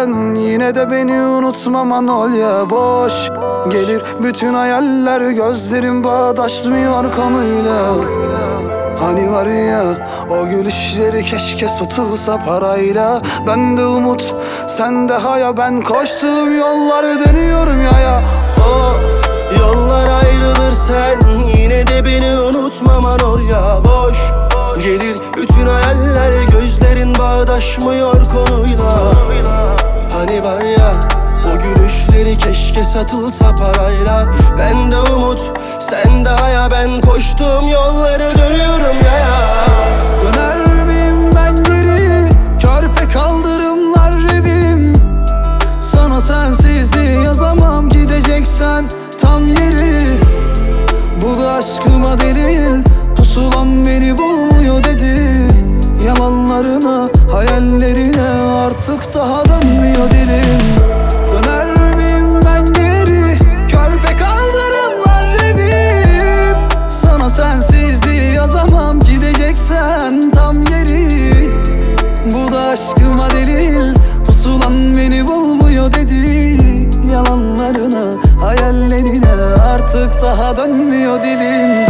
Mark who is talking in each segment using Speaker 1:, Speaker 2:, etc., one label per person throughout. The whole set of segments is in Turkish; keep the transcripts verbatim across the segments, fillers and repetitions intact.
Speaker 1: sen yine de beni unutma Manolya. Boş gelir bütün hayaller, gözlerim bağdaşmıyor konuyla. Hani var ya o gülüşleri keşke satılsa parayla. Ben de umut sen de haya, ben koştuğum yolları dönüyorum yaya.
Speaker 2: Of, yollar ayrılır sen yine de beni unutma Manolya. Boş gelir bütün hayaller, gözlerin bağdaşmıyor konuyla. Hani var ya o gülüşleri keşke satılsa parayla. Ben de umut sen de haya, ben koştuğum yolları dönüyorum yaya.
Speaker 1: Döner miyim ben geri, körpe kaldırımlar evim. Sana sensizliği yazamam, gideceksen tam yeri. Bu da aşkıma delil, pusulam beni bulmuyor dedi. Yalanlarına, hayallerine artık daha dönmüyor dilim. Döner miyim ben geri, körpe kaldırımlar evim. Sana sensizliği yazamam, gideceksen tam yeri. Bu da aşkıma delil, pusulan beni bulmuyor dedi. Yalanlarına, hayallerine artık daha dönmüyor dilim.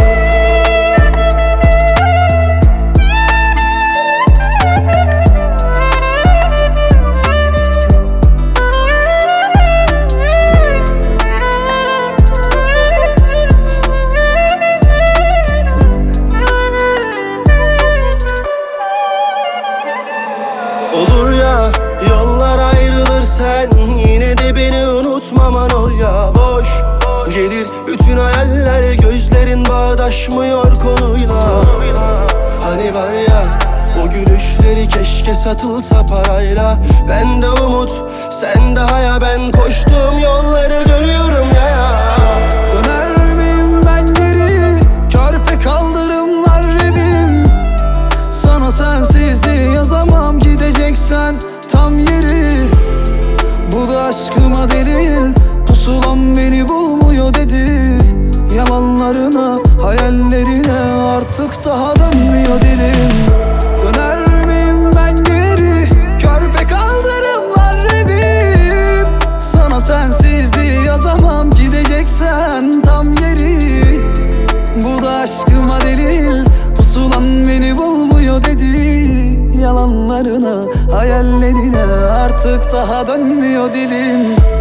Speaker 2: Olur ya yollar ayrılır sen yine de beni unutma Manolya. Boş gelir bütün hayaller, gözlerin bağdaşmıyor konuyla. Hani var ya o gülüşleri keşke satılsa parayla. Ben de umut sen de haya, ben koştuğum yolları dönüyorum yaya.
Speaker 1: Döner miyim ben geri, körpe kaldırımlar evim. Sana sensizliği yazamam, gideceksen tam yeri. Bu da aşkıma delil, pusulam beni bulmuyor dedi. Yalanlarına, hayallerine artık daha dönmüyor dilim. Döner miyim ben geri, körpe kaldırımlar evim. Sana sensizliği yazamam, gideceksen tam yeri. Bu da aşkıma delil, pusulan beni bulmuyor dedi. Yalanlarına, hayallerine artık daha dönmüyor dilim.